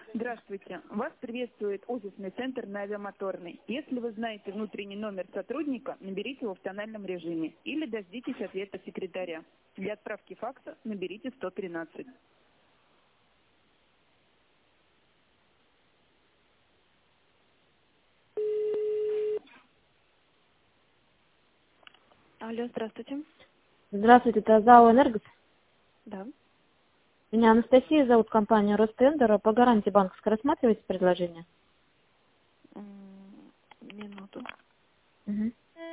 Здравствуйте. Вас приветствует офисный центр на Авиамоторной. Если вы знаете внутренний номер сотрудника, наберите его в тональном режиме или дождитесь ответа секретаря. Для отправки факса наберите 113. Алло, здравствуйте. Здравствуйте, это ЗАО «Энергос». Да. Меня Анастасия зовут, компания «Ростендер». По гарантии банковской рассматриваете предложение? Минуту. Угу.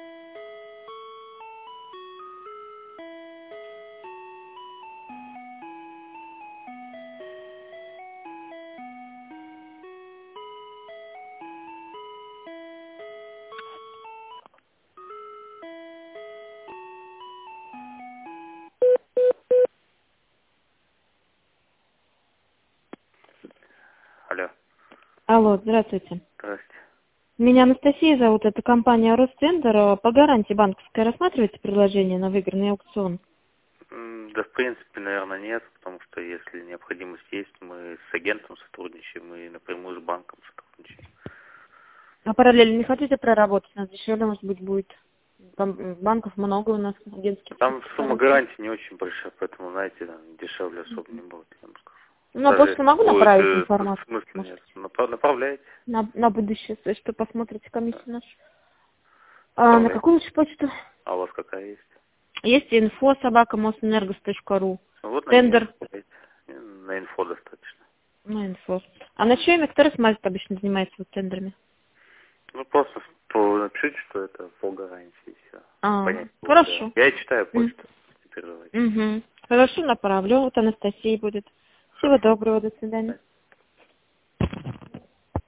Алло. Алло, здравствуйте. Здрасте. Меня Анастасия зовут, это компания «Ростендер». По гарантии банковской рассматриваете предложение на выигранный аукцион? Да, в принципе, наверное, нет, потому что если необходимость есть, мы с агентом сотрудничаем и напрямую с банком сотрудничаем. А параллельно не хотите проработать? У нас дешевле, может быть, будет. Там банков много у нас, агентских. Там сумма гарантии не очень большая, поэтому, знаете, дешевле особо не будет, я вам скажу. Ну, Даже просто могу будет, направить информацию? смысла Может, нет. Направляйте. на будущее, то есть, что посмотрите комиссию нашу. А на Направляйте. какую лучше почту? А у вас какая есть? Есть info@mosenergos.ru. Ну, вот на нее Тендер направляйте. На инфо достаточно. на инфо. А на чьей Мекторис обычно занимается вот тендерами? Ну, просто напишите, что это по гарантии, и все. Понятно. Хорошо. Да. Я читаю почту. Не переживайте. Хорошо, направлю. Вот Анастасия будет. Всего Хорошо. доброго, до свидания.